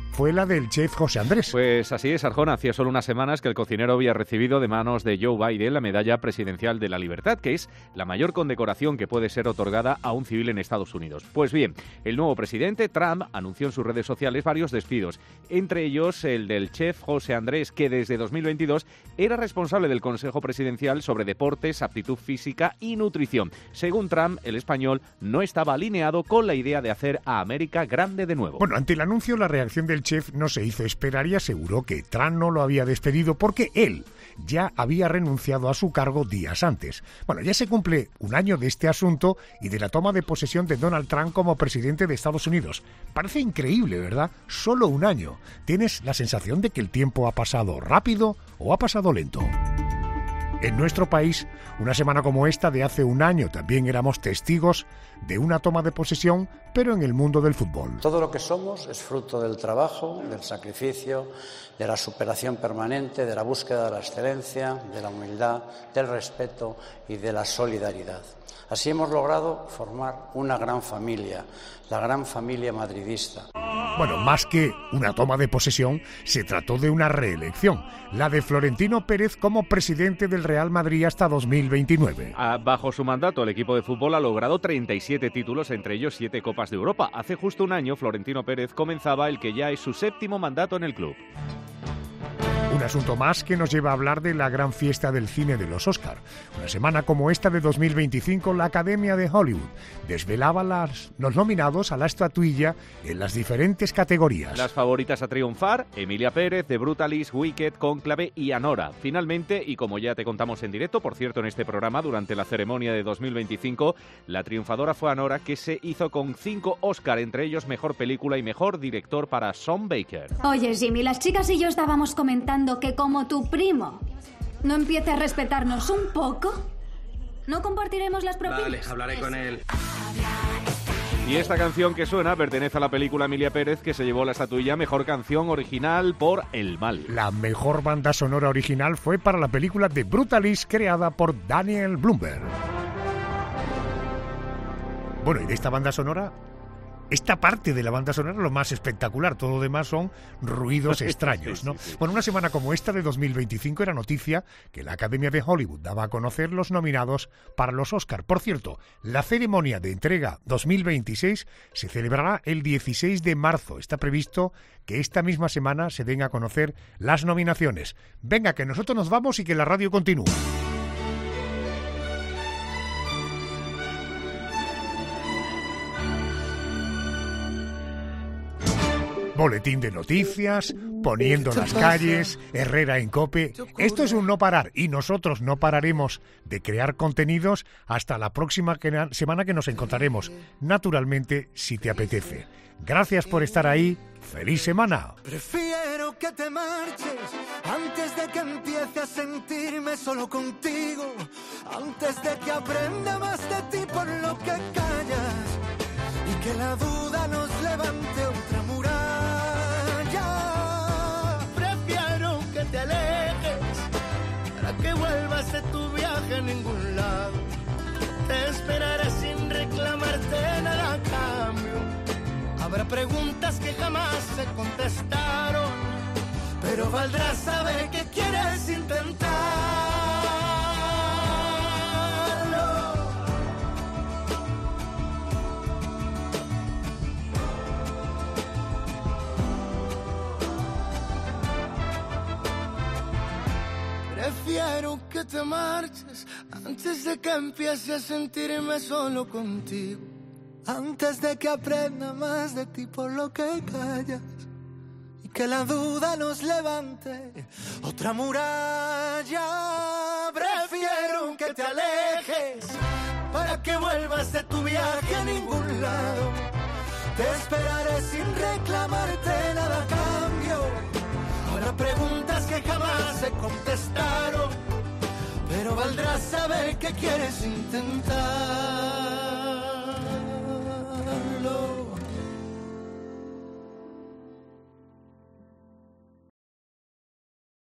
fue la del chef José Andrés. Pues así es, Arjona. Hacía solo unas semanas que el cocinero había recibido de manos de Joe Biden la Medalla Presidencial de la Libertad, que es la mayor condecoración que puede ser otorgada a un civil en Estados Unidos. Pues bien, el nuevo presidente, Trump, anunció en sus redes sociales varios despidos, entre ellos el del chef José Andrés, que desde dos mil veintidós era responsable del Consejo Presidencial sobre deportes, aptitud física y nutrición. Según Trump, el español no estaba alineado con la idea de hacer a América grande de nuevo. Bueno, ante el anuncio, la reacción del chef no se hizo esperar y aseguró que Trump no lo había despedido porque él ya había renunciado a su cargo días antes. Bueno, ya se cumple un año de este asunto y de la toma de posesión de Donald Trump como presidente de Estados Unidos. Parece increíble, ¿verdad? Solo un año. ¿Tienes la sensación de que el tiempo ha pasado rápido o ha pasado lento? En nuestro país, una semana como esta de hace un año también éramos testigos de una toma de posesión, pero en el mundo del fútbol. Todo lo que somos es fruto del trabajo, del sacrificio, de la superación permanente, de la búsqueda de la excelencia, de la humildad, del respeto y de la solidaridad. Así hemos logrado formar una gran familia, la gran familia madridista. Bueno, más que una toma de posesión, se trató de una reelección, la de Florentino Pérez como presidente del Real Madrid hasta dos mil veintinueve. Bajo su mandato, el equipo de fútbol ha logrado treinta y siete títulos, entre ellos siete Copas de Europa. Hace justo un año, Florentino Pérez comenzaba el que ya es su séptimo mandato en el club. Un asunto más que nos lleva a hablar de la gran fiesta del cine de los Oscar. Una semana como esta de dos mil veinticinco, la Academia de Hollywood desvelaba las, los nominados a la estatuilla en las diferentes categorías. Las favoritas a triunfar, Emilia Pérez, The Brutalist, Wicked, Cónclave y Anora. Finalmente, y como ya te contamos en directo, por cierto, en este programa, durante la ceremonia de dos mil veinticinco, la triunfadora fue Anora, que se hizo con cinco Oscar, entre ellos Mejor Película y Mejor Director para Sean Baker. Oye, Jimmy, las chicas y yo estábamos comentando que como tu primo no empiece a respetarnos un poco, ¿no compartiremos las propinas? Vale, hablaré con él. Y esta canción que suena pertenece a la película Emilia Pérez, que se llevó la estatuilla Mejor Canción Original por El Mal. La mejor banda sonora original fue para la película The Brutalist, creada por Daniel Blumberg. Bueno, y de esta banda sonora, esta parte de la banda sonora es lo más espectacular, todo lo demás son ruidos extraños, ¿no? Sí, sí, sí. Bueno, una semana como esta de dos mil veinticinco era noticia que la Academia de Hollywood daba a conocer los nominados para los Oscar. Por cierto, la ceremonia de entrega dos mil veintiséis se celebrará el dieciséis de marzo. Está previsto que esta misma semana se den a conocer las nominaciones. Venga, que nosotros nos vamos y que la radio continúa. Boletín de noticias, poniendo las calles, Herrera en COPE. Esto es un no parar y nosotros no pararemos de crear contenidos hasta la próxima semana que nos encontraremos, naturalmente, si te apetece. Gracias por estar ahí. ¡Feliz semana! Prefiero que te marches antes de que empiece a sentirme solo contigo, antes de que aprenda más de ti por lo que callas y que la duda nos levante otra muralla. Prefiero que te alejes para que vuelvas de tu viaje a ningún lado. Te esperaré sin reclamarte nada a cambio. Habrá preguntas que jamás se contestaron, pero valdrá saber que quieres intentarlo. Prefiero que te marches antes de que empiece a sentirme solo contigo, antes de que aprenda más de ti por lo que callas y que la duda nos levante otra muralla. Prefiero que te alejes para que vuelvas de tu viaje a ningún lado. Te esperaré sin reclamarte nada a cambio. Habrá preguntas que jamás se contestaron, pero valdrá saber que quieres intentar.